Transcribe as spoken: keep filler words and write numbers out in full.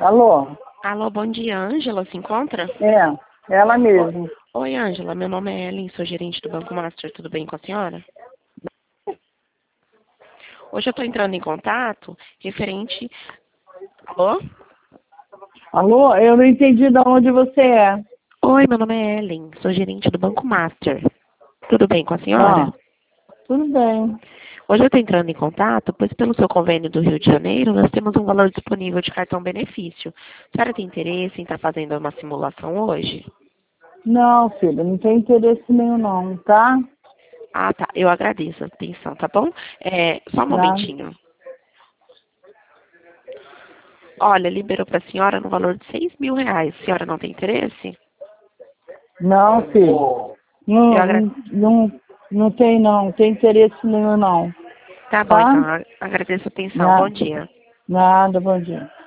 Alô? Alô, bom dia, Ângela, se encontra? É, ela mesmo. Oi, Ângela, meu nome é Ellen, sou gerente do Banco Master, tudo bem com a senhora? Hoje eu estou entrando em contato referente... Alô? Alô? Eu não entendi de onde você é. Oi, meu nome é Ellen, sou gerente do Banco Master, tudo bem com a senhora? Ah, tudo bem. Hoje eu estou entrando em contato, pois pelo seu convênio do Rio de Janeiro, nós temos um valor disponível de cartão benefício. A senhora tem interesse em estar fazendo uma simulação hoje? Não, filha, não tem interesse nenhum não, tá? Ah, tá, eu agradeço a atenção, tá bom? É, só um Tá? momentinho. Olha, liberou para a senhora no valor de seis mil reais. A senhora não tem interesse? Não, filho. Eu Não, agra... não, não, não tem não, não tem interesse nenhum não. Tá bom, Tá? então. a- Agradeço a atenção. Bom Nada, dia. nada, bom dia.